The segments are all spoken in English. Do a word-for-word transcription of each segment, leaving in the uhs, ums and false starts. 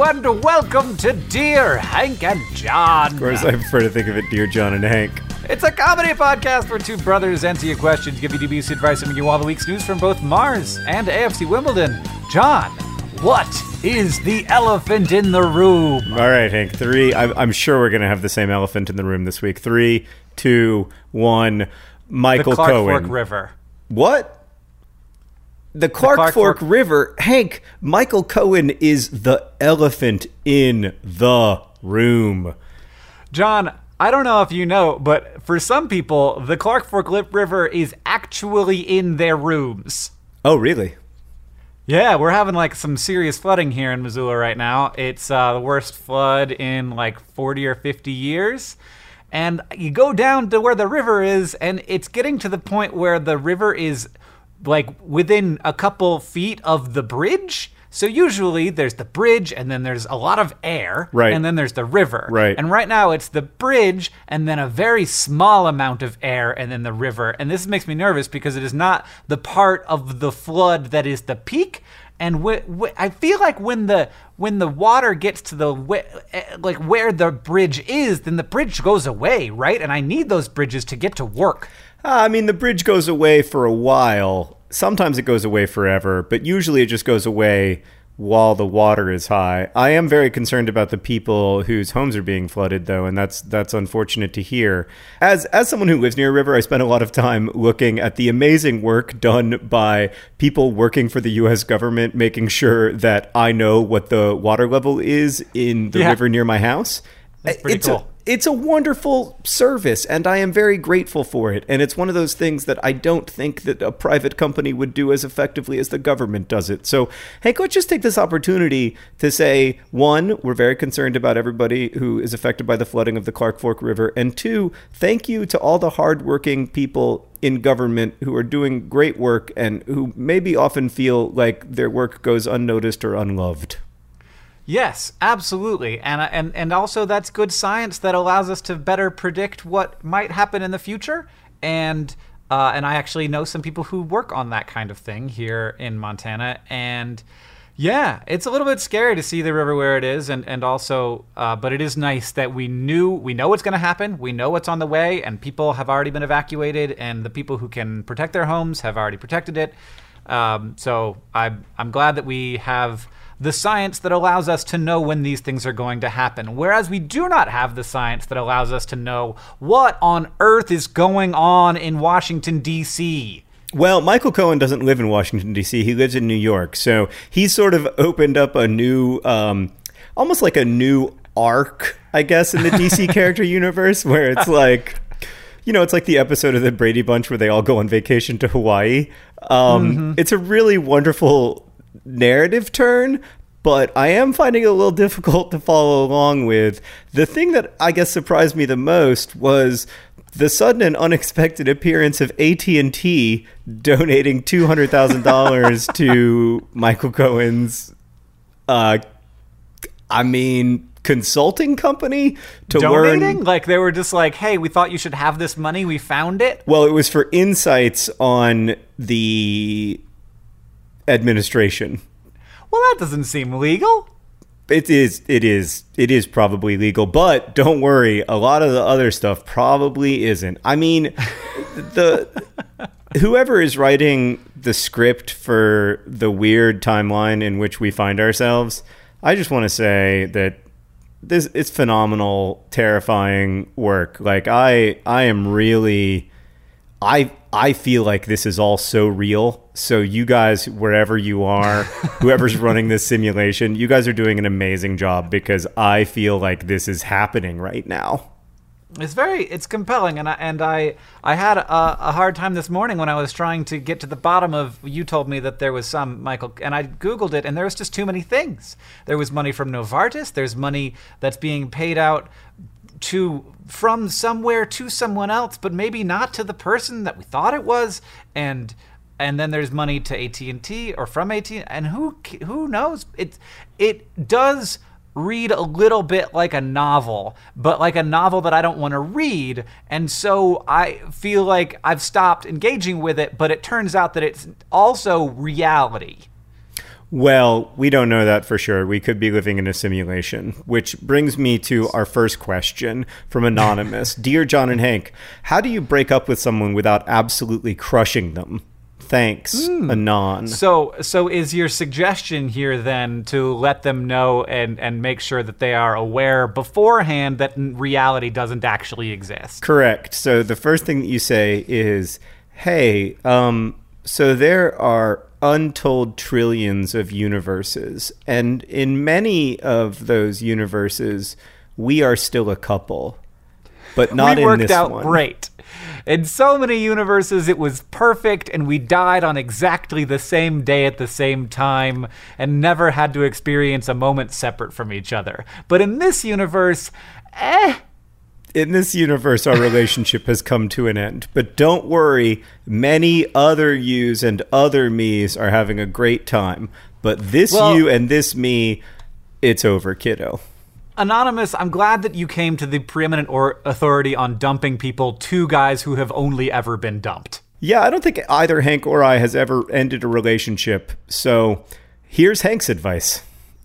and welcome to Dear Hank and John. Of course, I prefer to think of it Dear John and Hank. It's a comedy podcast where two brothers answer your questions, give you D B C advice, and bring you all the week's news from both Mars and A F C Wimbledon. John, what is the elephant in the room? All right, Hank. Three. I'm, I'm sure we're going to have the same elephant in the room this week. Three, two, one. Michael the Clark Cohen. Fork River. What? The Clark, the Clark Fork, Fork River. Hank, Michael Cohen is the elephant in the room. John, I don't know if you know, but for some people, the Clark Fork River is actually in their rooms. Oh, really? Yeah, we're having like some serious flooding here in Missoula right now. It's uh, the worst flood in like forty or fifty years. And you go down to where the river is, and it's getting to the point where the river is like within a couple feet of the bridge. So usually there's the bridge, and then there's a lot of air, right, and then there's the river. Right. And right now it's the bridge, and then a very small amount of air, and then the river. And this makes me nervous because it is not the part of the flood that is the peak. And wh- wh- I feel like when the when the water gets to the wh- like where the bridge is, then the bridge goes away, right? And I need those bridges to get to work. Uh, I mean, the bridge goes away for a while. Sometimes it goes away forever, but usually it just goes away while the water is high. I am very concerned about the people whose homes are being flooded, though, and that's that's unfortunate to hear. As as someone who lives near a river, I spend a lot of time looking at the amazing work done by people working for the U S government, making sure that I know what the water level is in the yeah. river near my house. That's pretty it's cool. A, it's a wonderful service, and I am very grateful for it. And it's one of those things that I don't think that a private company would do as effectively as the government does it. So, Hank, let's just take this opportunity to say, one, we're very concerned about everybody who is affected by the flooding of the Clark Fork River. And two, thank you to all the hardworking people in government who are doing great work and who maybe often feel like their work goes unnoticed or unloved. Yes, absolutely. And and and also that's good science that allows us to better predict what might happen in the future. And uh, and I actually know some people who work on that kind of thing here in Montana. And yeah, it's a little bit scary to see the river where it is. And, and also, uh, but it is nice that we knew, we know what's going to happen. We know what's on the way, and people have already been evacuated, and the people who can protect their homes have already protected it. Um, so I'm, I'm glad that we have the science that allows us to know when these things are going to happen, whereas we do not have the science that allows us to know what on earth is going on in Washington, D C Well, Michael Cohen doesn't live in Washington, D C He lives in New York. So he's sort of opened up a new, um, almost like a new arc, I guess, in the D C character universe, where it's like, you know, it's like the episode of the Brady Bunch where they all go on vacation to Hawaii. Um, mm-hmm. It's a really wonderful narrative turn, but I am finding it a little difficult to follow along with. The thing that I guess surprised me the most was the sudden and unexpected appearance of A T and T donating two hundred thousand dollars to Michael Cohen's, uh, I mean, consulting company to donating? learn. Like they were just like, hey, we thought you should have this money. We found it. Well, it was for insights on the administration. Well, that doesn't seem legal. It is, it is, it is probably legal, but don't worry, a lot of the other stuff probably isn't. I mean, the whoever is writing the script for the weird timeline in which we find ourselves, I just want to say that this it's phenomenal, terrifying work. Like I, I am really, I. I feel like this is all so real. So you guys, wherever you are, whoever's running this simulation, you guys are doing an amazing job because I feel like this is happening right now. It's very, it's compelling. And I, and I, I had a, a hard time this morning when I was trying to get to the bottom of, you told me that there was some, Michael, and I Googled it, and there was just too many things. There was money from Novartis. There's money that's being paid out to from somewhere to someone else, but maybe not to the person that we thought it was, and and then there's money to A T and T or from A T and T, and who who knows? It it does read a little bit like a novel, but like a novel that I don't want to read, and so I feel like I've stopped engaging with it, but it turns out that it's also reality. Well, we don't know that for sure. We could be living in a simulation, which brings me to our first question from Anonymous. Dear John and Hank, how do you break up with someone without absolutely crushing them? Thanks, mm. Anon. So, so is your suggestion here then to let them know and, and make sure that they are aware beforehand that reality doesn't actually exist? Correct. So the first thing that you say is, hey, um, so there are untold trillions of universes, and in many of those universes, we are still a couple, but not we in worked this out one. Great. In so many universes, it was perfect, and we died on exactly the same day at the same time, and never had to experience a moment separate from each other. But in this universe, eh. In this universe, our relationship has come to an end. But don't worry, many other yous and other me's are having a great time. But this well, you and this me, it's over, kiddo. Anonymous, I'm glad that you came to the preeminent or authority on dumping people, two guys who have only ever been dumped. Yeah, I don't think either Hank or I has ever ended a relationship. So here's Hank's advice.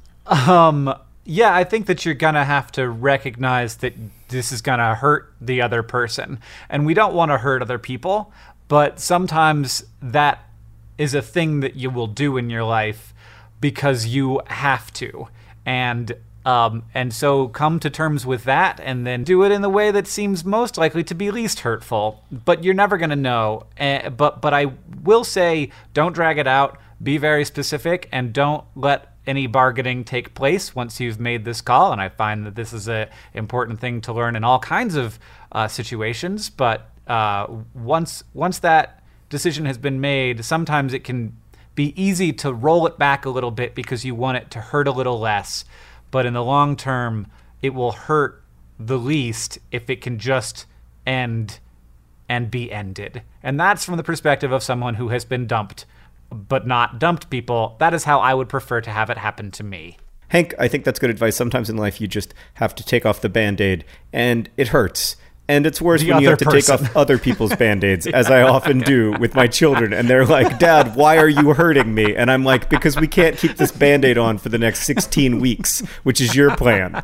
Um... Yeah, I think that you're going to have to recognize that this is going to hurt the other person. And we don't want to hurt other people, but sometimes that is a thing that you will do in your life because you have to. And um, and so come to terms with that and then do it in the way that seems most likely to be least hurtful. But you're never going to know. Uh, but, but I will say, don't drag it out. Be very specific and don't let any bargaining take place once you've made this call. And I find that this is an important thing to learn in all kinds of uh, situations. But uh, once once that decision has been made, sometimes it can be easy to roll it back a little bit because you want it to hurt a little less. But in the long term, it will hurt the least if it can just end and be ended. And that's from the perspective of someone who has been dumped but not dumped people. That is how I would prefer to have it happen to me. Hank, I think that's good advice. Sometimes in life, you just have to take off the Band-Aid, and it hurts. And it's worse The when you have to person. take off other people's Band-Aids, Yeah. as I often do with my children. And they're like, Dad, why are you hurting me? And I'm like, because we can't keep this Band-Aid on for the next sixteen weeks, which is your plan.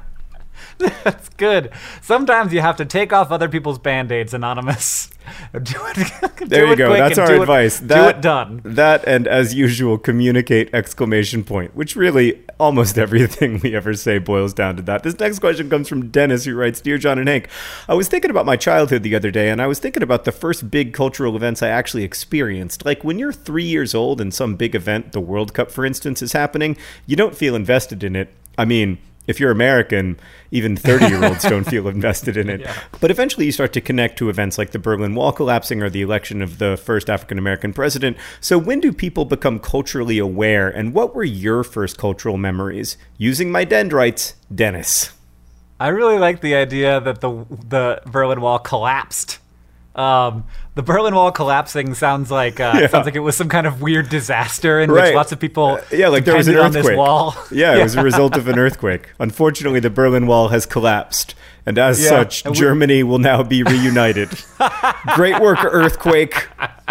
That's good. Sometimes you have to take off other people's Band-Aids, Anonymous. Do it. do There you it go. quick That's and our do advice. It, that, do it done. That and, as usual, communicate exclamation point, which really almost everything we ever say boils down to that. This next question comes from Dennis, who writes, Dear John and Hank, I was thinking about my childhood the other day, and I was thinking about the first big cultural events I actually experienced. Like when you're three years old and some big event, the World Cup, for instance, is happening, you don't feel invested in it. I mean, if you're American, even thirty-year-olds don't feel invested in it. Yeah. But eventually you start to connect to events like the Berlin Wall collapsing or the election of the first African-American president. So when do people become culturally aware, and what were your first cultural memories? Using my dendrites, Dennis. I really like the idea that the the Berlin Wall collapsed. Um, the Berlin Wall collapsing sounds like uh, Yeah. sounds like it was some kind of weird disaster in Right. which lots of people Uh, yeah, like there was an depended on earthquake. this wall. Yeah, it was a result of an earthquake. Unfortunately, the Berlin Wall has collapsed, and as Yeah, such, and we- Germany will now be reunited. Great work, earthquake.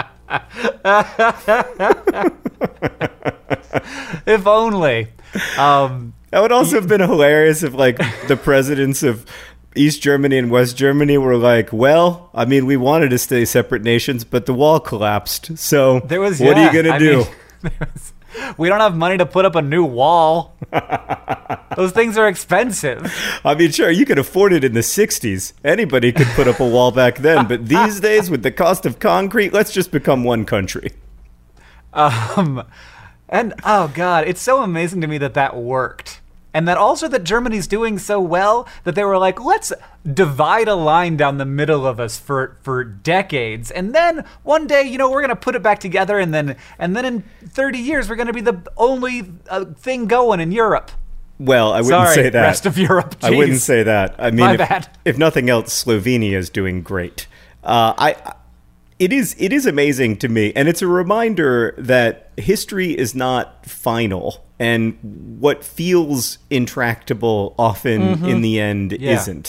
If only. Um, That would also have been hilarious if, like, the presidents of East Germany and West Germany were like, well, I mean, we wanted to stay separate nations, but the wall collapsed. So there was. what yeah, are you going to I do? mean, there was- we don't have money to put up a new wall. Those things are expensive. I mean, sure, you could afford it in the sixties. Anybody could put up a wall back then. But these days, with the cost of concrete, let's just become one country. Um, and oh god, it's so amazing to me that that worked. And that also that Germany's doing so well that they were like, let's divide a line down the middle of us for, for decades. And then one day, you know, we're going to put it back together. And then and then in thirty years, we're going to be the only uh, thing going in Europe. Well, I wouldn't Sorry, say that. rest of Europe. I wouldn't Jeez. say that. I mean, My if, bad. if nothing else, Slovenia is doing great. Uh, I, it is, it is amazing to me, and it's a reminder that history is not final, and what feels intractable often Mm-hmm. in the end Yeah. isn't.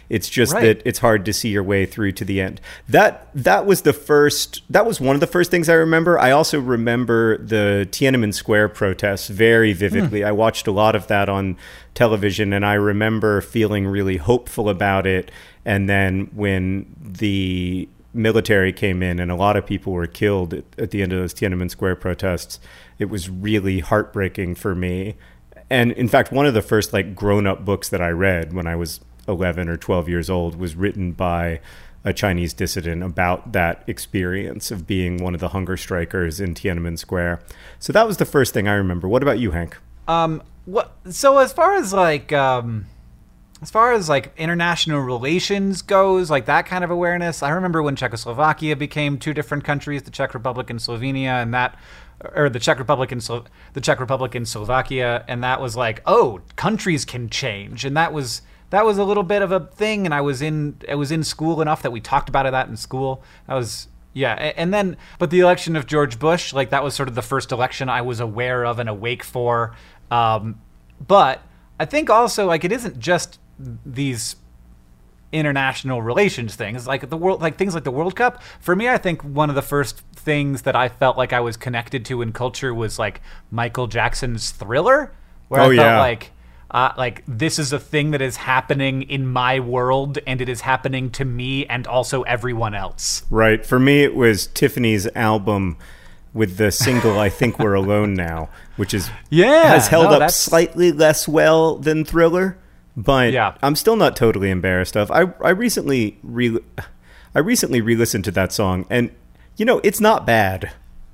It's just Right. that it's hard to see your way through to the end. That that was the first. That was one of the first things I remember. I also remember the Tiananmen Square protests very vividly. I watched a lot of that on television, and I remember feeling really hopeful about it. And then when the military came in and a lot of people were killed at, at the end of those Tiananmen Square protests, it was really heartbreaking for me. And in fact, one of the first like grown-up books that I read when I was eleven or twelve years old was written by a Chinese dissident about that experience of being one of the hunger strikers in Tiananmen Square. So that was the first thing I remember. What about you, Hank? Um, what? So as far as like, um, as far as like international relations goes, like that kind of awareness, I remember when Czechoslovakia became two different countries, the Czech Republic and Slovenia, and that, or the Czech Republic and Slo- the Czech Republic and Slovakia, and that was like, oh, countries can change, and that was that was a little bit of a thing, and I was in I was in school enough that we talked about that in school. That was. Yeah, and then, but the election of George Bush, like that was sort of the first election I was aware of and awake for. Um, but I think also, like, it isn't just these international relations things, like the world, like things like the World Cup. For me, I think one of the first things that I felt like I was connected to in culture was like Michael Jackson's Thriller, where Oh, I felt yeah. like. Uh, like this is a thing that is happening in my world, and it is happening to me and also everyone else. Right. For me, it was Tiffany's album with the single "I Think We're Alone Now," which is Yeah, has held no, up that's- slightly less well than Thriller, but Yeah. I'm still not totally embarrassed of. I I recently re I recently re-listened to that song, and you know it's not bad.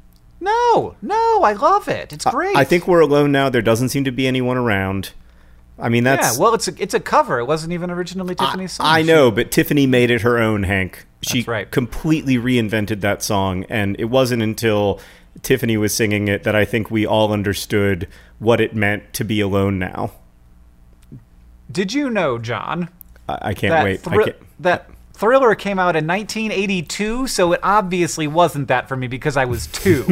No, no, I love it. It's great. I think we're alone now. There doesn't seem to be anyone around. I mean, that's Yeah, well, it's a, it's a cover. It wasn't even originally Tiffany's song. I know, but Tiffany made it her own, Hank. She That's right. completely reinvented that song, and it wasn't until Tiffany was singing it that I think we all understood what it meant to be alone now. Did you know, John, I, I can't that, wait. Thri- I can't. that Thriller came out in nineteen eighty-two, so it obviously wasn't that for me because I was two.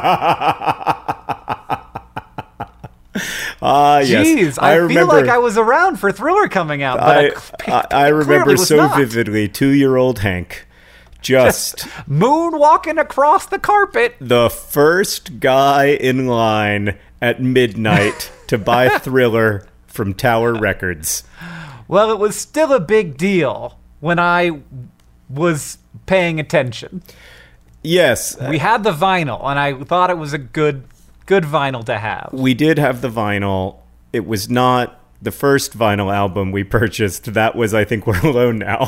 Ah, yes. Jeez, I, I feel remember, like I was around for Thriller coming out, but I, I, I, I remember clearly was so not. vividly two-year-old Hank just Moonwalking across the carpet. the first guy in line at midnight to buy Thriller from Tower Records. Well, it was still a big deal when I was paying attention. Yes. We had the vinyl, and I thought it was a good, good vinyl to have. We did have the vinyl. It was not the first vinyl album we purchased. That was, I Think We're Alone Now.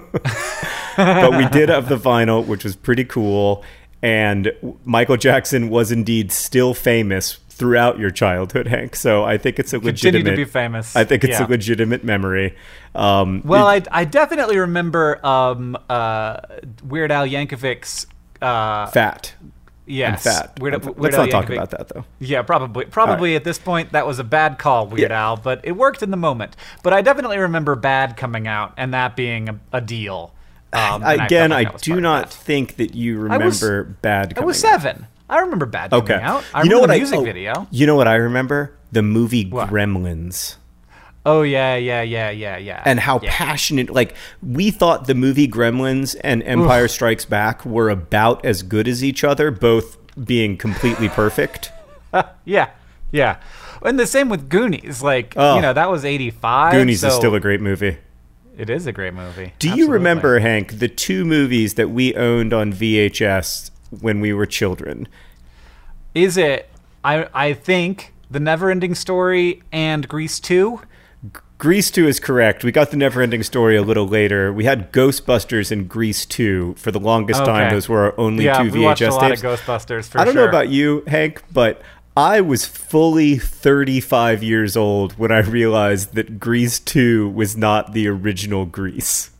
But we did have the vinyl, which was pretty cool. And Michael Jackson was indeed still famous throughout your childhood, Hank. So I think it's a Continue legitimate. to be famous. I think it's Yeah. a legitimate memory. Um, Well, it- I, I definitely remember um, uh, Weird Al Yankovic's. Uh, fat. yes, And fat. Weird, Let's Weird not Al talk Yankovic. about that, though. Yeah, probably. Probably at this point, that was a bad call, Weird Yeah. Al, but it worked in the moment. But I definitely remember Bad coming out and that being a, a deal. Um, and Again, felt like I, that was do part of not that. think that you I was- remember Bad I coming was out. seven. I remember Bad Okay. coming out. I you know remember what the I- music oh, video. You know what I remember? The movie What? Gremlins. Oh, yeah, yeah, yeah, yeah, yeah. And how yeah. passionate, like, we thought the movie Gremlins and Empire Strikes Back were about as good as each other, both being completely perfect. Yeah, yeah. And the same with Goonies. Like, Oh. you know, that was eighty-five. Goonies so is still a great movie. It is a great movie. Do you Absolutely. remember, Hank, the two movies that we owned on V H S when we were children? Is it, I, I think, The Neverending Story and Grease two? Grease two is correct. We got the Neverending Story a little later. We had Ghostbusters and Grease two for the longest time. Okay. Those were our only Yeah, two we watched V H S a lot tapes. of Ghostbusters, for I don't sure. know about you, Hank, but I was fully thirty-five years old when I realized that Grease two was not the original Grease.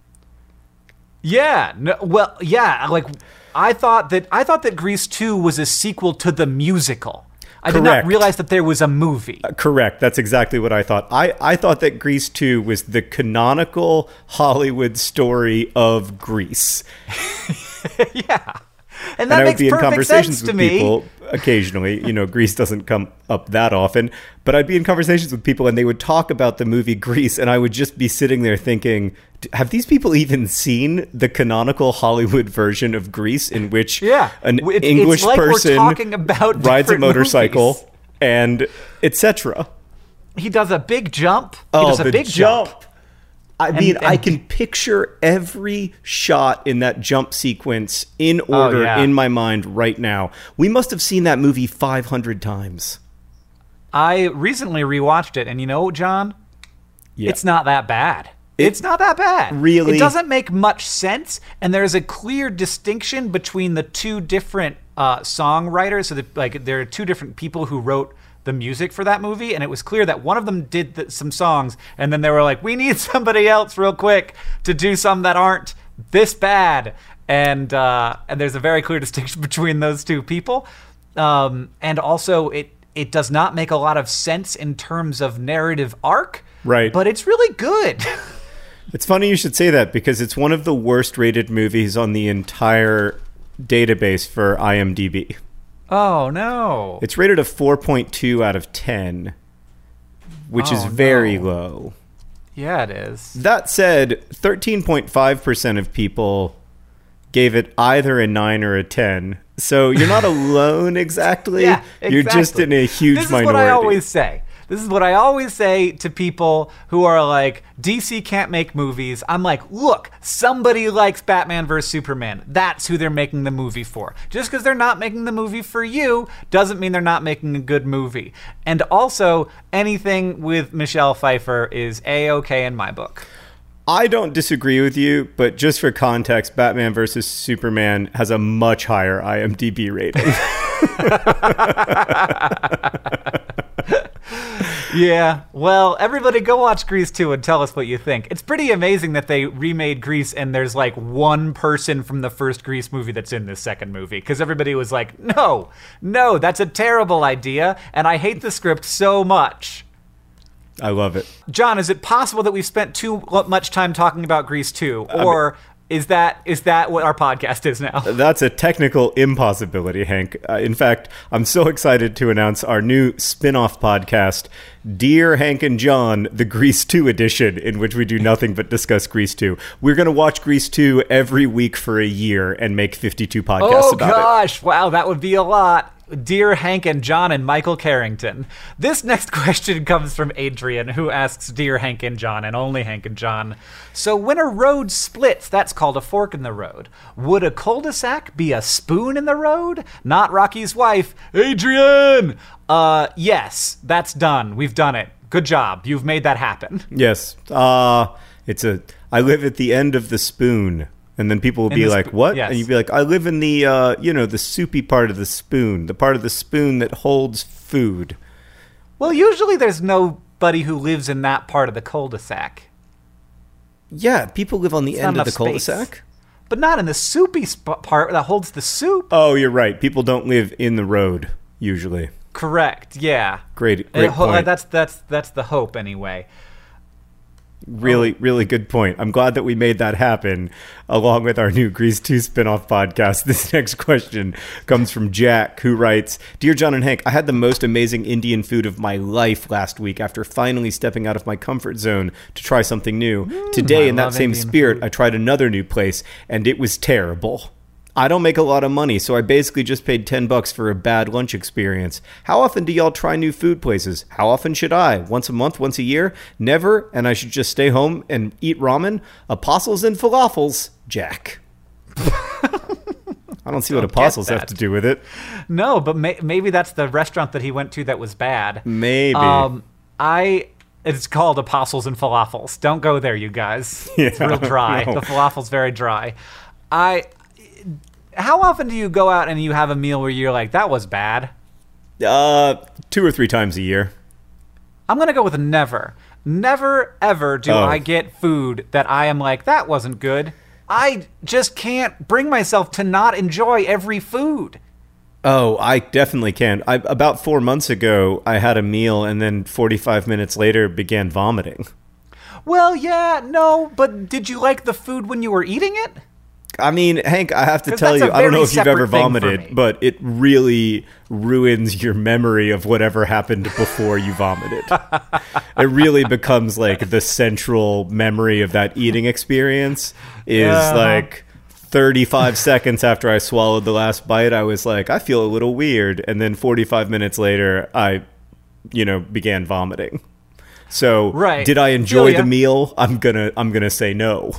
Yeah, no, well, yeah, like, I thought that, I thought that Grease two was a sequel to the musical. I did not Correct. realize that there was a movie. Correct. That's exactly what I thought. I, I thought that Grease two was the canonical Hollywood story of Grease. Yeah. And that I makes would be in perfect conversations sense with to me. people occasionally. You know, Grease doesn't come up that often, but I'd be in conversations with people and they would talk about the movie Grease, and I would just be sitting there thinking, have these people even seen the canonical Hollywood version of Grease in which Yeah. an It's- English it's like we're person talking about rides a different motorcycle movies. and et cetera? He does a big jump. He Oh, does a the big jump. jump. I mean, and- I can picture every shot in that jump sequence in order Oh, yeah. in my mind right now. We must have seen that movie five hundred times. I recently rewatched it, and you know, John, Yeah. it's not that bad. It- it's not that bad. Really? It doesn't make much sense, and there's a clear distinction between the two different uh, songwriters. So, that, like, there are two different people who wrote the music for that movie, and it was clear that one of them did th- some songs, and then they were like, we need somebody else real quick to do some that aren't this bad. And uh, and there's a very clear distinction between those two people. Um, and also, it it does not make a lot of sense in terms of narrative arc. Right. But it's really good. It's funny you should say that because it's one of the worst rated movies on the entire database for IMDb. Oh, no. It's rated a four point two out of ten, which Oh, is very no. low. Yeah, it is. That said, thirteen point five percent of people gave it either a nine or a ten. So you're not alone exactly. Yeah, exactly. You're just in a huge This is minority. what I always say. This is what I always say to people who are like, D C can't make movies. I'm like, look, somebody likes Batman versus Superman. That's who they're making the movie for. Just because they're not making the movie for you doesn't mean they're not making a good movie. And also, anything with Michelle Pfeiffer is A-okay in my book. I don't disagree with you, but just for context, Batman versus Superman has a much higher IMDb rating. Yeah, well, everybody go watch Grease two and tell us what you think. It's pretty amazing that they remade Grease and there's like one person from the first Grease movie that's in this second movie. Because everybody was like, no, no, that's a terrible idea, and I hate the script so much. I love it. John, is it possible that we've spent too much time talking about Grease two? Or is that is that what our podcast is now? That's a technical impossibility, Hank. Uh, in fact, I'm so excited to announce our new spin-off podcast, Dear Hank and John, the Grease two edition, in which we do nothing but discuss Grease two. We're going to watch Grease two every week for a year and make fifty-two podcasts Oh, about gosh. Wow, that would be a lot. Dear Hank and John and Michael Carrington. This next question comes from Adrian, who asks, Dear Hank and John, and only Hank and John. So when a road splits, that's called a fork in the road. Would a cul-de-sac be a spoon in the road? Not Rocky's wife. Adrian! Uh, yes, that's done. We've done it. Good job. You've made that happen. it. Yes. Uh, it's a. I live at the end of the spoon. And then people will In be the like, sp- what? yes. And you'd be like, I live in the, uh, you know, the soupy part of the spoon, the part of the spoon that holds food. Well, usually there's nobody who lives in that part of the cul-de-sac. Yeah, people live on the It's end not of the enough space. cul-de-sac. But not in the soupy sp- part that holds the soup. Oh, you're right. People don't live in the road, usually. Correct, yeah. Great, great Uh, ho- uh, point. That's that's that's the hope anyway. Really, really good point. I'm glad that we made that happen along with our new Grease two spin-off podcast. This next question comes from Jack, who writes, Dear John and Hank, I had the most amazing Indian food of my life last week after finally stepping out of my comfort zone to try something new. Today, I in that love same Indian spirit, food. I tried another new place, and it was terrible. I don't make a lot of money, so I basically just paid ten bucks for a bad lunch experience. How often do y'all try new food places? How often should I? Once a month, once a year? Never, and I should just stay home and eat ramen? Apostles and falafels, Jack. I don't see what Don't get apostles have that. to do with it. No, but may- maybe that's the restaurant that he went to that was bad. Maybe. Um, I. It's called Apostles and Falafels. Don't go there, you guys. It's Yeah, real dry. no. The falafel's very dry. I. How often do you go out and you have a meal where you're like, that was bad? Uh, two or three times a year. I'm going to go with never. Never, ever do Oh. I get food that I am like, that wasn't good. I just can't bring myself to not enjoy every food. Oh, I definitely can. I, about four months ago, I had a meal and then forty-five minutes later began vomiting. Well, yeah, no, but did you like the food when you were eating it? I mean, Hank, I have to 'Cause tell that's you, a I don't know very if you've ever separate thing for vomited, me. but it really ruins your memory of whatever happened before you vomited. It really becomes like the central memory of that eating experience is Uh-huh. like thirty-five seconds after I swallowed the last bite, I was like, I feel a little weird. And then forty-five minutes later, I, you know, began vomiting. So Right. did I enjoy Feel ya. the meal? I'm gonna, I'm gonna say no.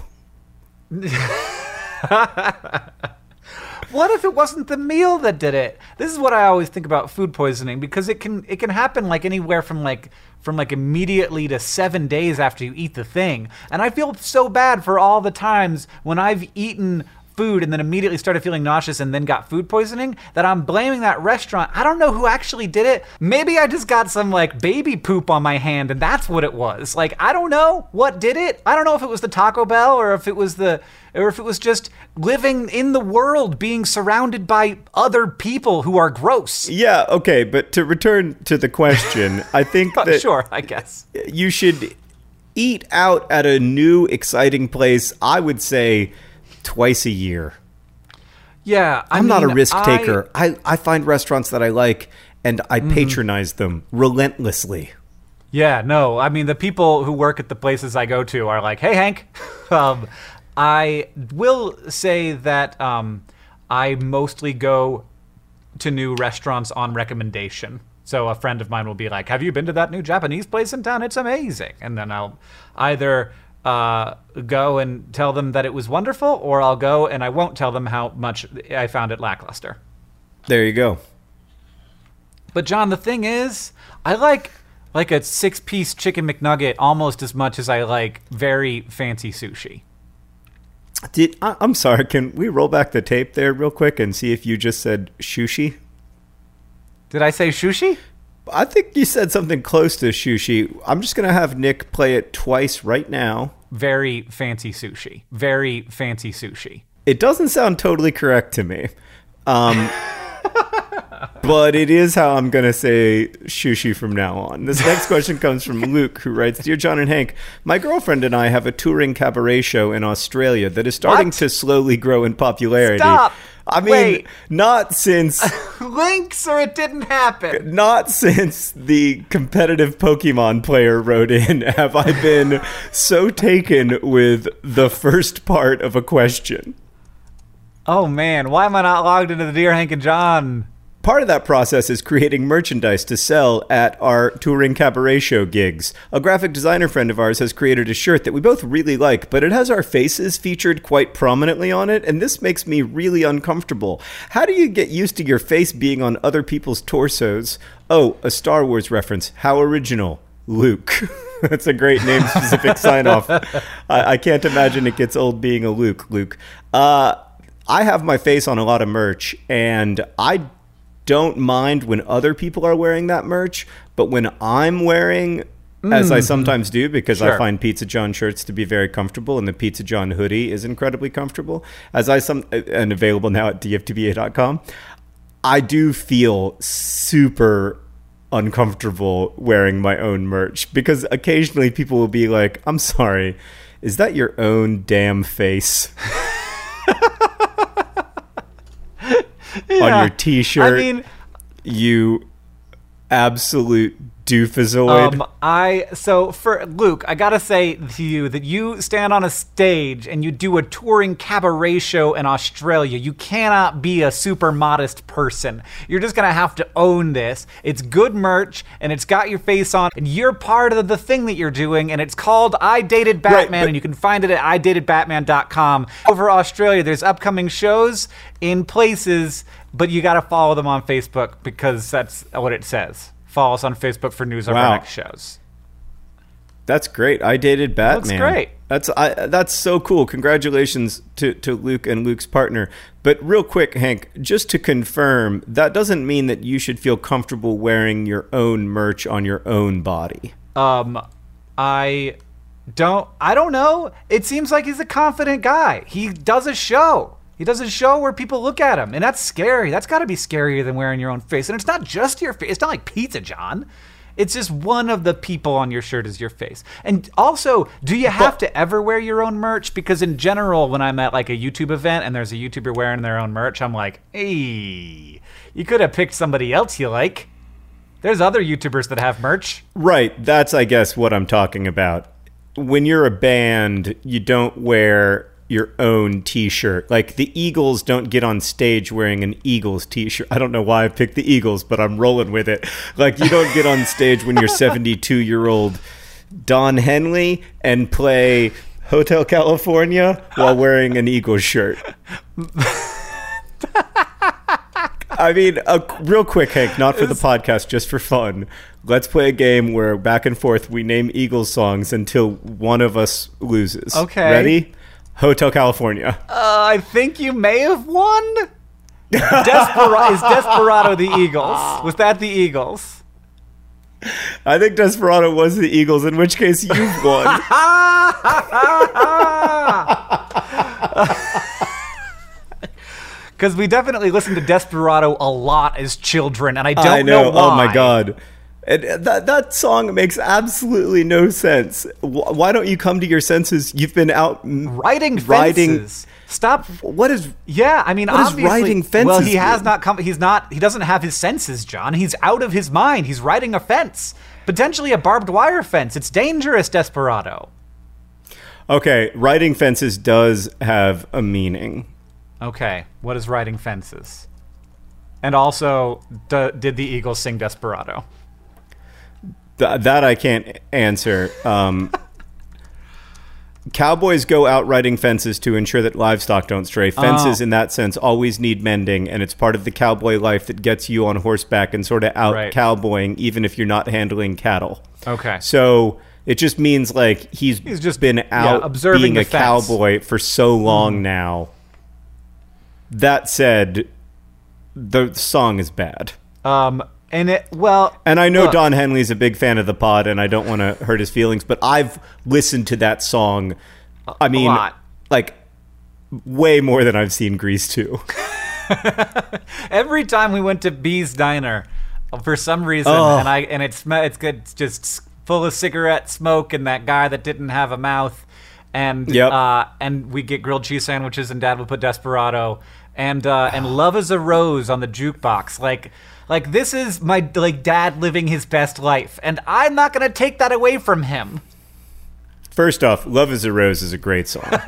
What if it wasn't the meal that did it? This is what I always think about food poisoning, because it can it can happen like anywhere from like from like immediately to seven days after you eat the thing. And I feel so bad for all the times when I've eaten food and then immediately started feeling nauseous and then got food poisoning, that I'm blaming that restaurant. I don't know who actually did it. Maybe I just got some like baby poop on my hand and that's what it was. Like, I don't know what did it. I don't know if it was the Taco Bell or if it was the or if it was just living in the world, being surrounded by other people who are gross. Yeah, okay, but to return to the question, I think that Sure, I guess. you should eat out at a new, exciting place, I would say twice a year. Yeah, I I'm not a mean, risk I- taker. I, I find restaurants that I like and I patronize them relentlessly. Yeah, no, I mean, the people who work at the places I go to are like, hey, Hank. um, I will say that um, I mostly go to new restaurants on recommendation. So a friend of mine will be like, have you been to that new Japanese place in town? It's amazing. And then I'll either uh, go and tell them that it was wonderful, or I'll go and I won't tell them how much I found it lackluster. There you go. But John, the thing is, I like like a six-piece chicken McNugget almost as much as I like very fancy sushi. Did I, I'm sorry, can we roll back the tape there real quick and see if you just said sushi? Did I say sushi? I think you said something close to sushi. I'm just going to have Nick play it twice right now. Very fancy sushi. Very fancy sushi. It doesn't sound totally correct to me. Um, but it is how I'm going to say sushi from now on. This next question comes from Luke, who writes, Dear John and Hank, my girlfriend and I have a touring cabaret show in Australia that is starting What? to slowly grow in popularity. Stop. I mean, Wait. not since... Links or it didn't happen. Not since the competitive Pokemon player wrote in have I been so taken with the first part of a question. Oh man, why am I not logged into the Dear Hank and John? Part of that process is creating merchandise to sell at our touring cabaret show gigs. A graphic designer friend of ours has created a shirt that we both really like, but it has our faces featured quite prominently on it, and this makes me really uncomfortable. How do you get used to your face being on other people's torsos? Oh, a Star Wars reference. How original. Luke. That's a great name-specific sign-off. I, I can't imagine it gets old being a Luke, Luke. Uh, I have my face on a lot of merch, and I don't mind when other people are wearing that merch, but when I'm wearing, as I sometimes do, because Sure. I find Pizza John shirts to be very comfortable, and the Pizza John hoodie is incredibly comfortable, as I some and available now at D F T B A dot com, I do feel super uncomfortable wearing my own merch, because occasionally people will be like, I'm sorry, is that your own damn face? On your t-shirt, I mean, you absolute doofazoid. Um, I so for Luke, I gotta say to you that you stand on a stage and you do a touring cabaret show in Australia. You cannot be a super modest person. You're just gonna have to own this. It's good merch and it's got your face on, and you're part of the thing that you're doing, and it's called I Dated Batman, but- and you can find it at I dated batman dot com. Over Australia, there's upcoming shows in places, but you gotta follow them on Facebook because that's what it says. Follow us on Facebook for news of Wow. our next shows. That's great. I dated Batman. Looks great. That's I, that's so cool. Congratulations to, to Luke and Luke's partner. But real quick, Hank, just to confirm, that doesn't mean that you should feel comfortable wearing your own merch on your own body. Um, I don't. I don't know. It seems like he's a confident guy. He does a show. He does a show where people look at him, and that's scary. That's got to be scarier than wearing your own face. And it's not just your face. It's not like Pizza John. It's just one of the people on your shirt is your face. And also, do you have but, to ever wear your own merch? Because in general, when I'm at like a YouTube event and there's a YouTuber wearing their own merch, I'm like, hey, you could have picked somebody else you like. There's other YouTubers that have merch. Right. That's, I guess, what I'm talking about. When you're a band, you don't wear your own t-shirt. Like the Eagles don't get on stage wearing an Eagles t-shirt. I don't know why I picked the Eagles, but I'm rolling with it. Like you don't get on stage when you're seventy-two-year-old Don Henley and play Hotel California while wearing an Eagles shirt. I mean, uh, real quick, Hank, not for the podcast, just for fun. Let's play a game where back and forth we name Eagles songs until one of us loses. Okay. Ready? Hotel California. Uh, I think you may have won. Despera- is Desperado the Eagles? Was that the Eagles? I think Desperado was the Eagles, in which case you've won. Because we definitely listened to Desperado a lot as children, and I don't I know. know why. Oh my god. And that that song makes absolutely no sense. Why don't you come to your senses? You've been out riding fences. Riding. Stop. What is? Yeah, I mean, what obviously. Is riding fences? Well, he has mean? not come. He's not. He doesn't have his senses, John. He's out of his mind. He's riding a fence, potentially a barbed wire fence. It's dangerous, Desperado. Okay, riding fences does have a meaning. Okay, what is riding fences? And also, d- did the Eagles sing Desperado? Th- that I can't answer. Um, cowboys go out riding fences to ensure that livestock don't stray. Fences, oh. in that sense, always need mending, and it's part of the cowboy life that gets you on horseback and sort of out right. cowboying, even if you're not handling cattle. Okay. So it just means like he's, he's just been out yeah, observing being the a fence. cowboy for so long mm. now. That said, the song is bad. Um, and it, well... And I know look, Don Henley's a big fan of the pod, and I don't want to hurt his feelings, but I've listened to that song, I mean, a lot. like, way more than I've seen Grease two. Every time we went to Bee's Diner, for some reason, oh. and I and it's it's good, it's just full of cigarette smoke and that guy that didn't have a mouth, and yep. uh, and we get grilled cheese sandwiches, and Dad would put Desperado, and uh, and Love Is a Rose on the jukebox, like. Like, this is my, like, dad living his best life, and I'm not going to take that away from him. First off, Love Is a Rose is a great song.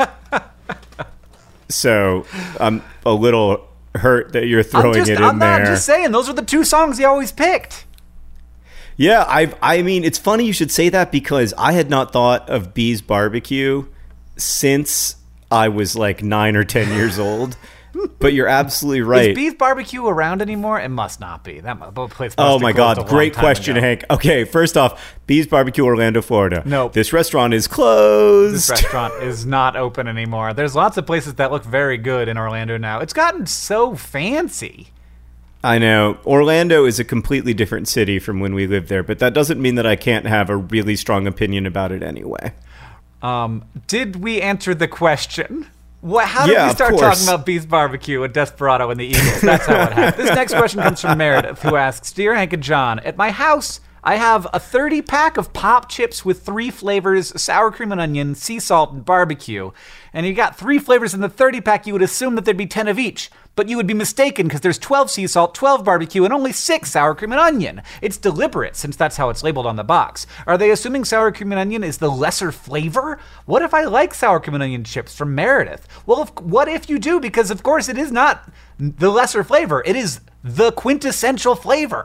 So, I'm a little hurt that you're throwing just, it in I'm there. I'm not just saying, those are the two songs he always picked. Yeah, I I mean, it's funny you should say that because I had not thought of Bee's Barbecue since I was, like, nine or ten years old. But you're absolutely right. Is Beef Barbecue around anymore? It must not be. That place must Oh have my closed God! a Great long time question, ago. Hank. Okay, first off, Beef's Barbecue, Orlando, Florida. No, this restaurant is closed. This restaurant is not open anymore. There's lots of places that look very good in Orlando now. It's gotten so fancy. I know. Orlando is a completely different city from when we lived there, but that doesn't mean that I can't have a really strong opinion about it anyway. Um, did we answer the question? What, how did yeah, we start of talking course. about Beef's Barbecue and Desperado and the Eagles? That's how it happened. This next question comes from Meredith, who asks, Dear Hank and John, at my house, I have a thirty pack of pop chips with three flavors, sour cream and onion, sea salt, and barbecue. And you got three flavors in the thirty pack, you would assume that there'd be ten of each. But you would be mistaken because there's twelve sea salt, twelve barbecue, and only six sour cream and onion. It's deliberate since that's how it's labeled on the box. Are they assuming sour cream and onion is the lesser flavor? What if I like sour cream and onion chips from Meredith? Well, if, what if you do? Because of course it is not the lesser flavor. It is the quintessential flavor.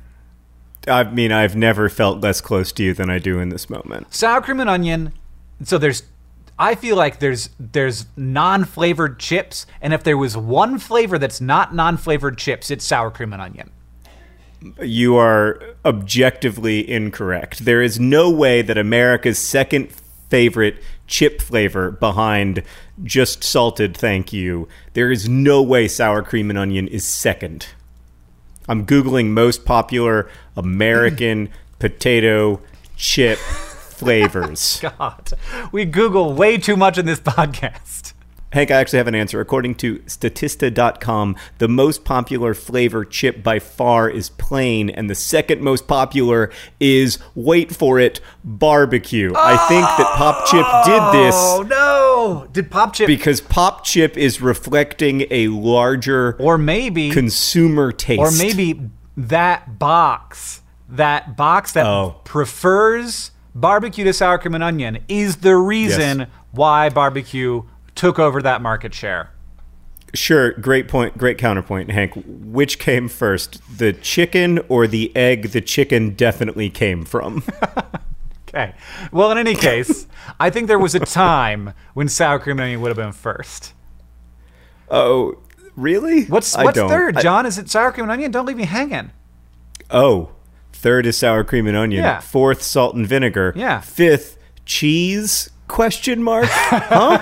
I mean, I've never felt less close to you than I do in this moment. Sour cream and onion. So there's, I feel like there's there's non-flavored chips, and if there was one flavor that's not non-flavored chips, it's sour cream and onion. You are objectively incorrect. There is no way that America's second favorite chip flavor behind just salted thank you, there is no way sour cream and onion is second. I'm Googling most popular American potato chip flavors. God, we Google way too much in this podcast. Hank, I actually have an answer. According to Statista dot com, the most popular flavor chip by far is plain, and the second most popular is, wait for it, barbecue. Oh, I think that Pop Chip did this. Oh, no. Did Pop Chip... Because Pop Chip is reflecting a larger or maybe consumer taste. Or maybe that box, that box that oh. prefers barbecue to sour cream and onion is the reason yes. why barbecue took over that market share. Sure, great point, great counterpoint, Hank. Which came first, the chicken or the egg the chicken definitely came from? Okay. Well, in any case, I think there was a time when sour cream and onion would have been first. Oh, really? What's I what's don't. third, I, John? Is it sour cream and onion? Don't leave me hanging. Oh, third is sour cream and onion. Yeah. Fourth, salt and vinegar. Yeah. Fifth, cheese? Question mark? Huh?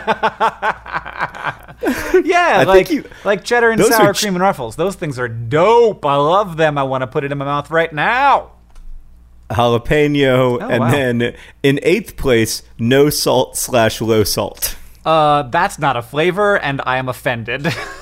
Yeah, I like think you, like cheddar and sour ch- cream and Ruffles. Those things are dope. I love them. I want to put it in my mouth right now. Jalapeno, oh, and wow. then in eighth place, no salt slash low salt. Uh, that's not a flavor, and I am offended.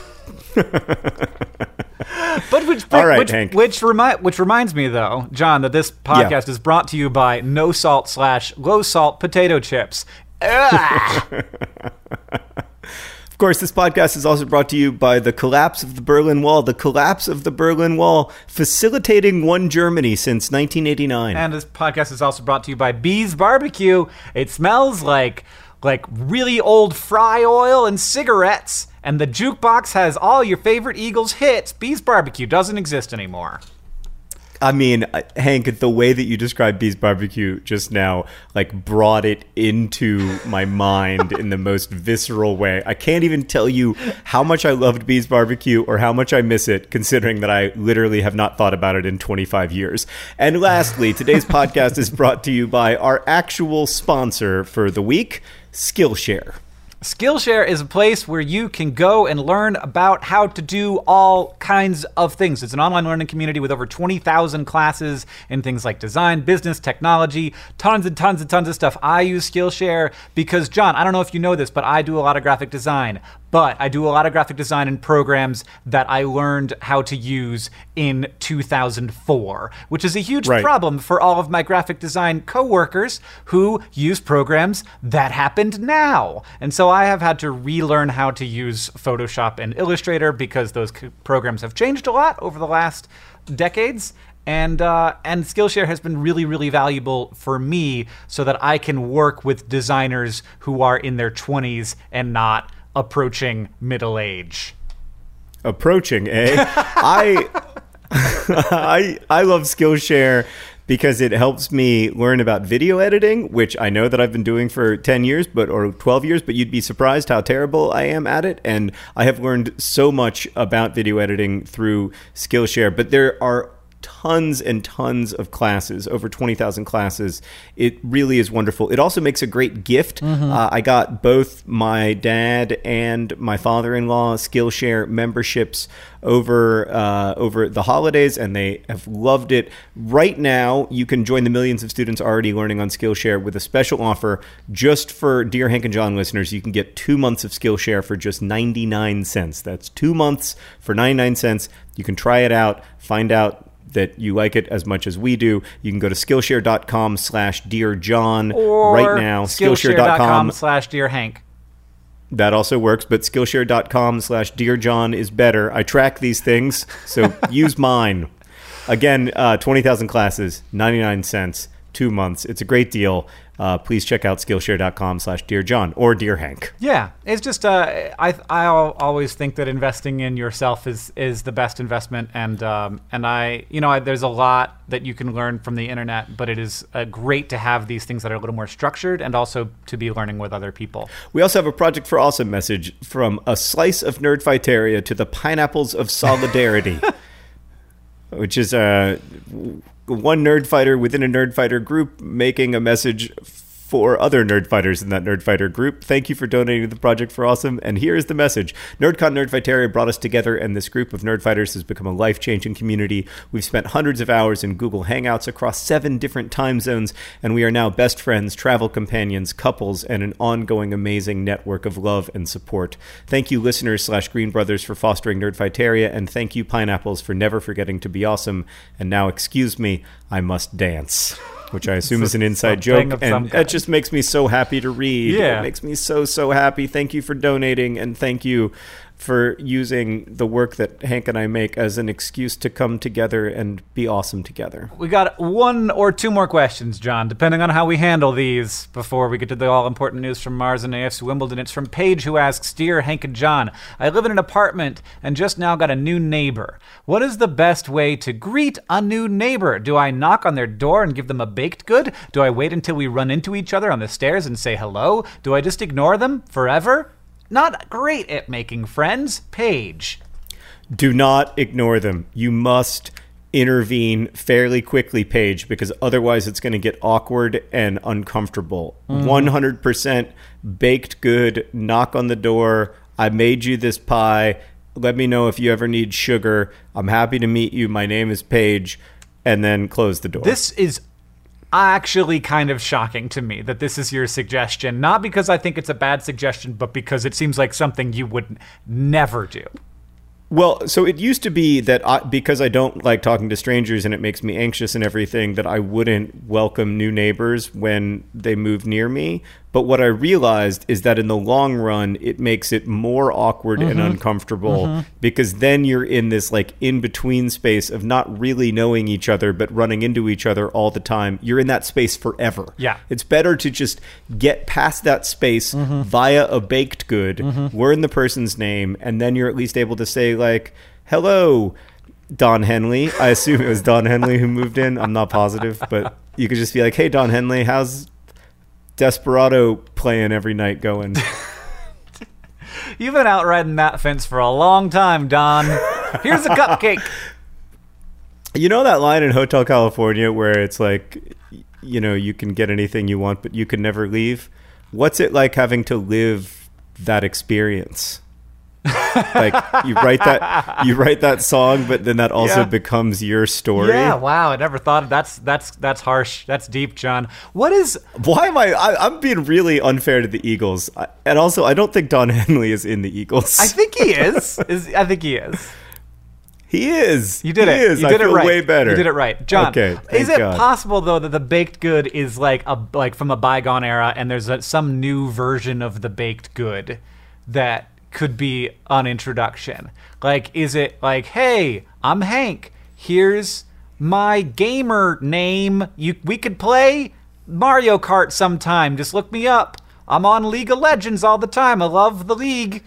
But which All right, which Hank. which, remi- which reminds me though, John, that this podcast yeah. is brought to you by no salt slash low salt potato chips. Of course, this podcast is also brought to you by the collapse of the Berlin Wall. The collapse of the Berlin Wall, facilitating one Germany since nineteen eighty-nine. And this podcast is also brought to you by Bees Barbecue. It smells like like really old fry oil and cigarettes. And the jukebox has all your favorite Eagles hits. Bees Barbecue doesn't exist anymore. I mean, Hank, the way that you described Bees Barbecue just now, like, brought it into my mind in the most visceral way. I can't even tell you how much I loved Bees Barbecue or how much I miss it, considering that I literally have not thought about it in twenty-five years. And lastly, today's podcast is brought to you by our actual sponsor for the week, Skillshare. Skillshare is a place where you can go and learn about how to do all kinds of things. It's an online learning community with over twenty thousand classes in things like design, business, technology, tons and tons and tons of stuff. I use Skillshare because, John, I don't know if you know this, but I do a lot of graphic design. But I do a lot of graphic design in programs that I learned how to use in two thousand four, which is a huge right. problem for all of my graphic design coworkers who use programs that happened now. And so I have had to relearn how to use Photoshop and Illustrator because those c- programs have changed a lot over the last decades. And uh, and Skillshare has been really, really valuable for me so that I can work with designers who are in their twenties and not approaching middle age. Approaching, eh? I, I, I love Skillshare because it helps me learn about video editing, which I know that I've been doing for ten years, but or twelve years, but you'd be surprised how terrible I am at it. And I have learned so much about video editing through Skillshare, but there are tons and tons of classes, over twenty thousand classes. It really is wonderful. It also makes a great gift. Mm-hmm. Uh, I got both my dad and my father-in-law Skillshare memberships over uh, over the holidays, and they have loved it. Right now, you can join the millions of students already learning on Skillshare with a special offer just for Dear Hank and John listeners. You can get two months of Skillshare for just ninety-nine cents. That's two months for ninety-nine cents. You can try it out, find out that you like it as much as we do. You can go to Skillshare.com slash Dear John right now. Skillshare.com slash Dear Hank. That also works, but Skillshare.com slash Dear John is better. I track these things, so use mine. Again, uh, twenty thousand classes, ninety-nine cents, two months. It's a great deal. Uh, please check out Skillshare.com slash Dear John or Dear Hank. Yeah, it's just, uh, I I always think that investing in yourself is is the best investment. And, um, and I, you know, I, there's a lot that you can learn from the internet, but it is uh, great to have these things that are a little more structured and also to be learning with other people. We also have a Project for Awesome message from a slice of Nerdfighteria to the pineapples of solidarity, which is a... Uh, one nerd fighter within a nerd fighter group making a message for other Nerdfighters in that Nerdfighter group. Thank you for donating to the Project for Awesome. And here is the message. NerdCon Nerdfighteria brought us together, and this group of Nerdfighters has become a life-changing community. We've spent hundreds of hours in Google Hangouts across seven different time zones, and we are now best friends, travel companions, couples, and an ongoing amazing network of love and support. Thank you, listeners slash Green Brothers, for fostering Nerdfighteria, and thank you, Pineapples, for never forgetting to be awesome. And now, excuse me, I must dance. Which I assume is an inside joke, and it just makes me so happy to read. Yeah. It makes me so, so happy. Thank you for donating, and thank you for using the work that Hank and I make as an excuse to come together and be awesome together. We got one or two more questions, John, depending on how we handle these before we get to the all-important news from Mars and A F C Wimbledon. It's from Paige, who asks, Dear Hank and John, I live in an apartment and just now got a new neighbor. What is the best way to greet a new neighbor? Do I knock on their door and give them a baked good? Do I wait until we run into each other on the stairs and say hello? Do I just ignore them forever? Not great at making friends, Paige. Do not ignore them. You must intervene fairly quickly, Paige, because otherwise it's going to get awkward and uncomfortable. Mm. one hundred percent baked good, knock on the door. I made you this pie. Let me know if you ever need sugar. I'm happy to meet you. My name is Paige. And then close the door. This is actually kind of shocking to me that this is your suggestion, not because I think it's a bad suggestion, but because it seems like something you would never do. Well, so it used to be that I, because I don't like talking to strangers and it makes me anxious and everything, that I wouldn't welcome new neighbors when they move near me. But what I realized is that in the long run, it makes it more awkward mm-hmm. and uncomfortable mm-hmm. because then you're in this like in-between space of not really knowing each other, but running into each other all the time. You're in that space forever. Yeah. It's better to just get past that space mm-hmm. via a baked good, mm-hmm. learn the person's name, and then you're at least able to say like, hello, Don Henley. I assume it was Don Henley who moved in. I'm not positive, but you could just be like, hey, Don Henley, how's Desperado playing every night going? You've been out riding that fence for a long time, Don. Here's a cupcake. You know that line in Hotel California where it's like, you know, you can get anything you want, but you can never leave? What's it like having to live that experience? Like you write that you write that song, but then that also yeah. becomes your story. Yeah, wow, I never thought of that's that's that's harsh. That's deep, John. What is why am I, I I'm being really unfair to the Eagles, I, and also I don't think Don Henley is in the Eagles. I think he is. is I think he is. He is. You did he it. Is. You did I feel it right. Way better. You did it right, John. Okay, is it God. possible though that the baked good is like a like from a bygone era, and there's a, some new version of the baked good that could be an introduction? Like, is it like, hey, I'm Hank. Here's my gamer name. You, we could play Mario Kart sometime. Just look me up. I'm on League of Legends all the time. I love the league.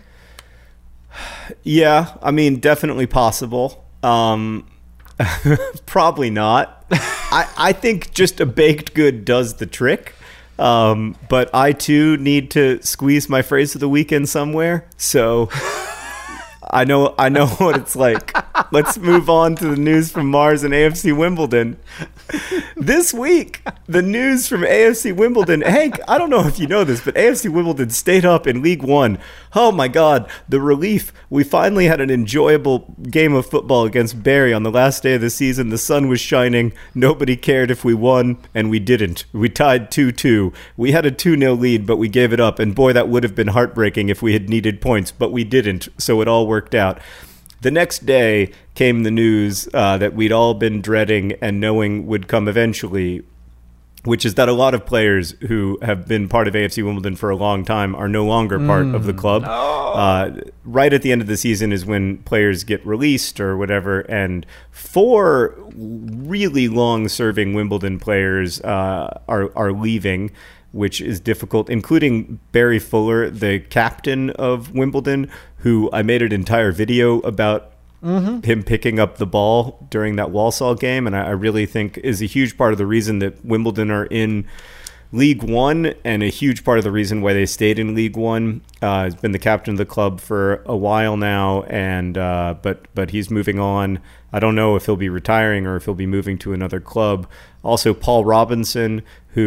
Yeah, I mean, definitely possible. Um, probably not. I, I think just a baked good does the trick. Um, but I, too, need to squeeze my phrase of the weekend somewhere. So I know I know what it's like. Let's move on to the news from Mars and A F C Wimbledon. This week, the news from A F C Wimbledon. Hank, I don't know if you know this, but A F C Wimbledon stayed up in League One. Oh, my God, the relief. We finally had an enjoyable game of football against Barry on the last day of the season. The sun was shining. Nobody cared if we won, and we didn't. We tied two two. We had a two nil lead, but we gave it up. And, boy, that would have been heartbreaking if we had needed points, but we didn't, so it all worked out. The next day came the news uh, that we'd all been dreading and knowing would come eventually, which is that a lot of players who have been part of A F C Wimbledon for a long time are no longer part mm, of the club. No. Uh, right at the end of the season is when players get released or whatever, and four really long-serving Wimbledon players uh, are are leaving, which is difficult, including Barry Fuller, the captain of Wimbledon, who I made an entire video about mm-hmm. him picking up the ball during that Walsall game, and I, I really think is a huge part of the reason that Wimbledon are in League One, and a huge part of the reason why they stayed in League One. Uh, he's been the captain of the club for a while now, and uh, but but he's moving on. I don't know if he'll be retiring or if he'll be moving to another club. Also, Paul Robinson, who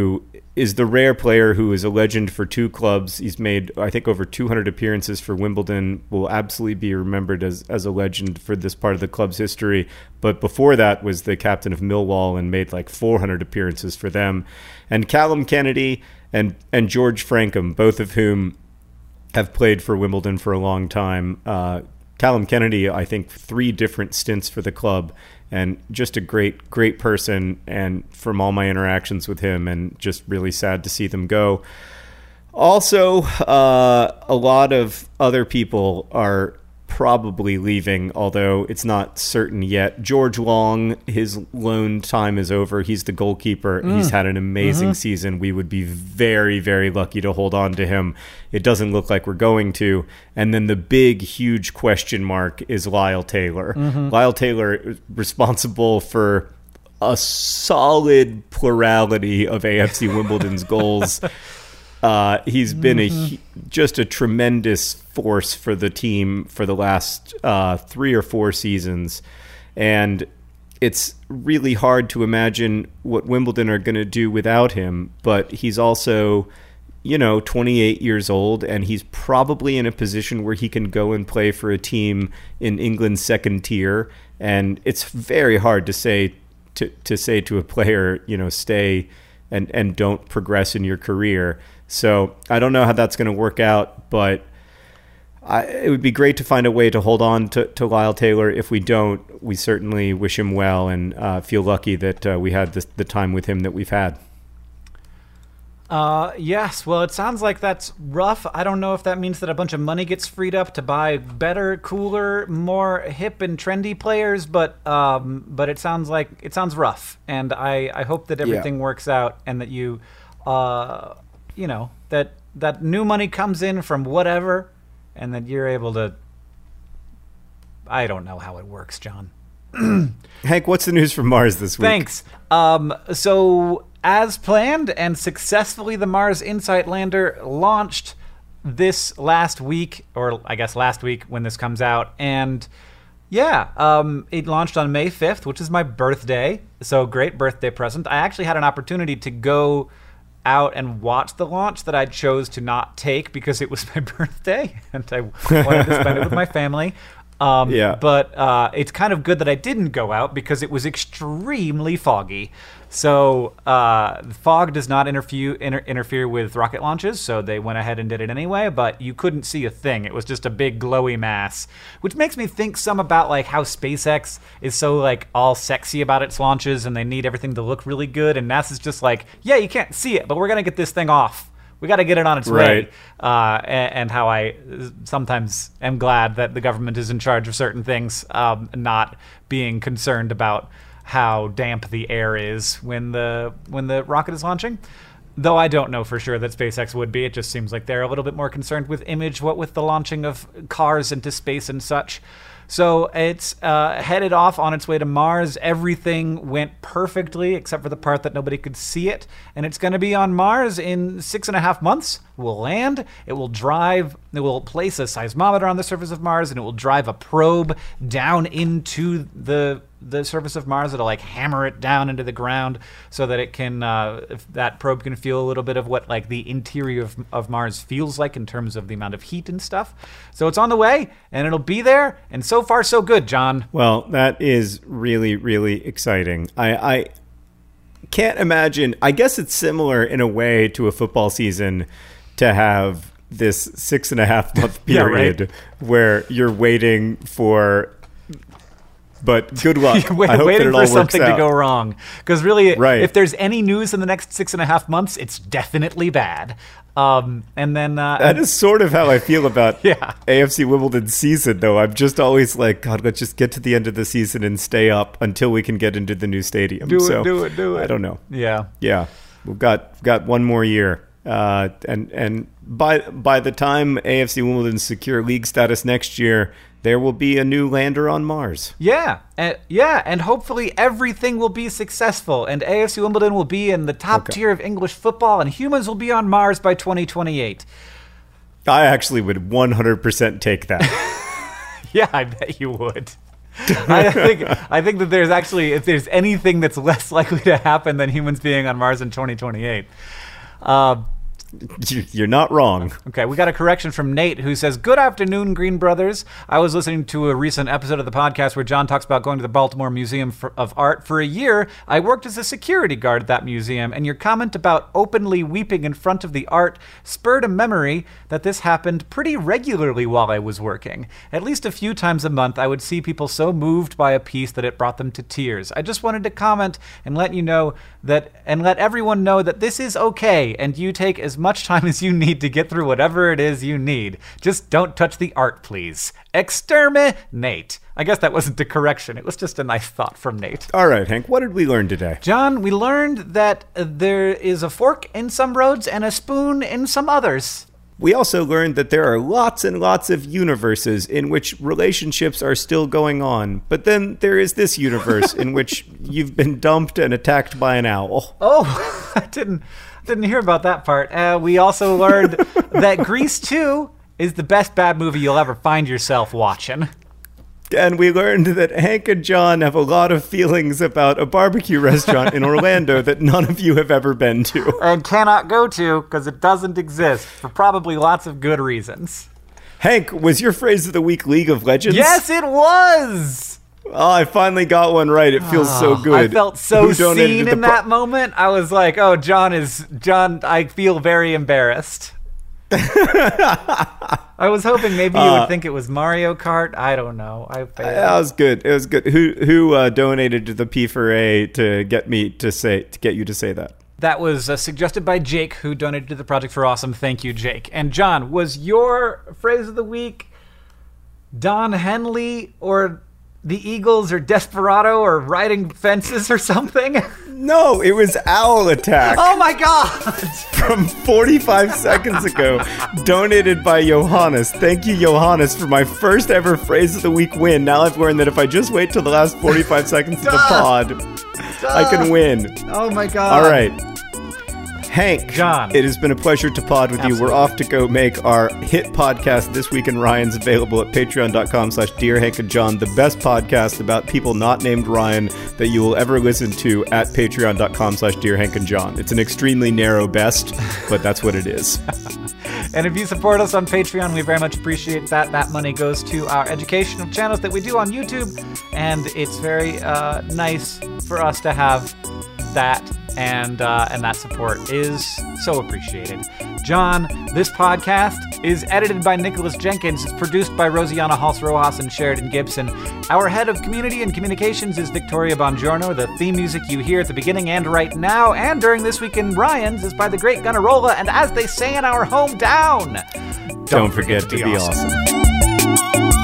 is the rare player who is a legend for two clubs. He's made, I think, over two hundred appearances for Wimbledon, will absolutely be remembered as, as a legend for this part of the club's history. But before that was the captain of Millwall and made like four hundred appearances for them. And Callum Kennedy and, and George Frankham, both of whom have played for Wimbledon for a long time. Uh, Callum Kennedy, I think, three different stints for the club, and just a great, great person, and from all my interactions with him, and just really sad to see them go. Also, uh, a lot of other people are probably leaving, although it's not certain yet. George Long, his loan time is over. He's the goalkeeper. Mm. He's had an amazing mm-hmm. season. We would be very, very lucky to hold on to him. It doesn't look like we're going to. And then the big, huge question mark is Lyle Taylor. Mm-hmm. Lyle Taylor is responsible for a solid plurality of A F C Wimbledon's goals. Uh, he's been mm-hmm. a just a tremendous force for the team for the last uh, three or four seasons, and it's really hard to imagine what Wimbledon are going to do without him. But he's also, you know, twenty-eight years old, and he's probably in a position where he can go and play for a team in England's second tier. And it's very hard to say to to say to a player, you know, stay and and don't progress in your career. So I don't know how that's going to work out, but I, it would be great to find a way to hold on to, to Lyle Taylor. If we don't, we certainly wish him well and uh, feel lucky that uh, we had this, the time with him that we've had. Uh, yes, well, it sounds like that's rough. I don't know if that means that a bunch of money gets freed up to buy better, cooler, more hip and trendy players, but um, but it sounds like it sounds rough, and I, I hope that everything yeah. works out and that you, uh, you know, that that new money comes in from whatever, and that you're able to. I don't know how it works, John. Hank, what's the news from Mars this week? Thanks. Um, so. As planned and successfully, the Mars Insight lander launched this last week, or I guess last week when this comes out. And yeah, um, it launched on May fifth, which is my birthday. So great birthday present. I actually had an opportunity to go out and watch the launch that I chose to not take because it was my birthday and I wanted to spend it with my family. Um, yeah. But uh, it's kind of good that I didn't go out because it was extremely foggy. So uh, fog does not interfere inter- interfere with rocket launches, so they went ahead and did it anyway, but you couldn't see a thing. It was just a big glowy mass, which makes me think some about like how SpaceX is so like all sexy about its launches and they need everything to look really good, and NASA's just like, yeah, you can't see it, but we're going to get this thing off. We got to get it on its right. way. Uh, and, and how I sometimes am glad that the government is in charge of certain things, um, not being concerned about how damp the air is when the when the rocket is launching. Though I don't know for sure that SpaceX would be. It just seems like they're a little bit more concerned with image, what with the launching of cars into space and such. So it's uh, headed off on its way to Mars. Everything went perfectly except for the part that nobody could see it. And it's going to be on Mars in six and a half months. It will land. It will drive. It will place a seismometer on the surface of Mars, and it will drive a probe down into the the surface of Mars. It'll like hammer it down into the ground so that it can, uh, if that probe can feel a little bit of what like the interior of, of Mars feels like in terms of the amount of heat and stuff. So it's on the way and it'll be there. And so far, so good, John. Well, that is really, really exciting. I, I can't imagine. I guess it's similar in a way to a football season to have this six and a half month period yeah, right? where you're waiting for. But good luck. Wait, I hope waiting that it for all works something out. to go wrong. Because really, right. if there's any news in the next six and a half months, it's definitely bad. Um, and then uh, that is sort of how I feel about yeah. A F C Wimbledon's season, though. I'm just always like, God, let's just get to the end of the season and stay up until we can get into the new stadium. Do so, it, do it, do it. I don't know. Yeah, yeah. We've got got one more year, uh, and and by by the time A F C Wimbledon secure league status next year, there will be a new lander on Mars. Yeah, uh, yeah, and hopefully everything will be successful, and A F C Wimbledon will be in the top okay. tier of English football, and humans will be on Mars by twenty twenty-eight. I actually would one hundred percent take that. Yeah, I bet you would. I think I think that there's actually, if there's anything that's less likely to happen than humans being on Mars in twenty twenty-eight. Uh, You're not wrong. Okay, we got a correction from Nate who says, "Good afternoon, Green Brothers. I was listening to a recent episode of the podcast where John talks about going to the Baltimore Museum for, of Art. For a year, I worked as a security guard at that museum, and your comment about openly weeping in front of the art spurred a memory that this happened pretty regularly while I was working. At least a few times a month, I would see people so moved by a piece that it brought them to tears. I just wanted to comment and let you know that, and let everyone know that this is okay, and you take as much time as you need to get through whatever it is you need. Just don't touch the art, please. Exterminate." I guess that wasn't a correction. It was just a nice thought from Nate. All right, Hank, what did we learn today? John, we learned that uh, there is a fork in some roads and a spoon in some others. We also learned that there are lots and lots of universes in which relationships are still going on. But then there is this universe in which you've been dumped and attacked by an owl. Oh, I didn't... Didn't hear about that part. Uh, we also learned that Grease two is the best bad movie you'll ever find yourself watching. And we learned that Hank and John have a lot of feelings about a barbecue restaurant in Orlando that none of you have ever been to. And cannot go to because it doesn't exist for probably lots of good reasons. Hank, was your phrase of the week League of Legends? Yes, it was! Oh, I finally got one right. It feels so good. I felt so seen in that moment. I was like, oh, John is... John, I feel very embarrassed. I was hoping maybe you would uh, think it was Mario Kart. I don't know. I failed. That was good. It was good. Who who uh, donated to the P four A to get me to say to get you to say that? That was uh, suggested by Jake, who donated to the Project for Awesome. Thank you, Jake. And John, was your phrase of the week Don Henley or the Eagles or Desperado or riding fences or something? No, it was Owl Attack. Oh my god! From forty-five seconds ago, donated by Johannes. Thank you, Johannes, for my first ever phrase of the week win. Now I've learned that if I just wait till the last forty-five seconds of the pod, Duh. I can win. Oh my god. All right. Hank, John, it has been a pleasure to pod with Absolutely. you. We're off to go make our hit podcast, This Week in Ryan's, available at patreon.com slash Dear Hank and John, the best podcast about people not named Ryan that you will ever listen to at patreon.com slash Dear Hank and John. It's an extremely narrow best, but that's what it is. And if you support us on Patreon, we very much appreciate that. That money goes to our educational channels that we do on YouTube, and it's very uh, nice for us to have that. And uh, and that support is so appreciated. John, this podcast is edited by Nicholas Jenkins. It's produced by Rosianna Halse-Rojas and Sheridan Gibson. Our head of community and communications is Victoria Bongiorno. The theme music you hear at the beginning and right now and during This Week in Ryan's is by the great Gunnarolla. And as they say in our hometown, don't, don't forget, forget to be, be awesome. awesome.